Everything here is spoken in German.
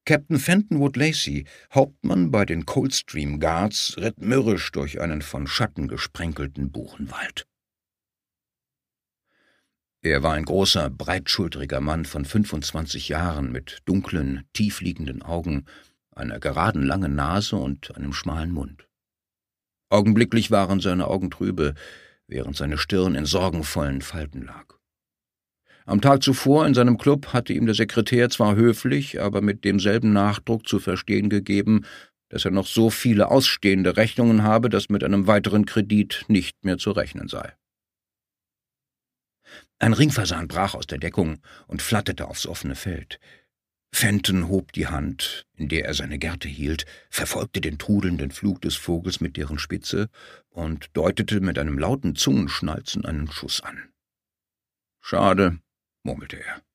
Captain Fenton Wood Lacey, Hauptmann bei den Coldstream Guards, ritt mürrisch durch einen von Schatten gesprenkelten Buchenwald. Er war ein großer, breitschultriger Mann von 25 Jahren mit dunklen, tiefliegenden Augen, einer geraden, langen Nase und einem schmalen Mund. Augenblicklich waren seine Augen trübe, während seine Stirn in sorgenvollen Falten lag. Am Tag zuvor in seinem Club hatte ihm der Sekretär zwar höflich, aber mit demselben Nachdruck zu verstehen gegeben, dass er noch so viele ausstehende Rechnungen habe, dass mit einem weiteren Kredit nicht mehr zu rechnen sei. Ein Ringfasan brach aus der Deckung und flatterte aufs offene Feld. Fenton hob die Hand, in der er seine Gerte hielt, verfolgte den trudelnden Flug des Vogels mit deren Spitze und deutete mit einem lauten Zungenschnalzen einen Schuss an. »Schade«, murmelte er.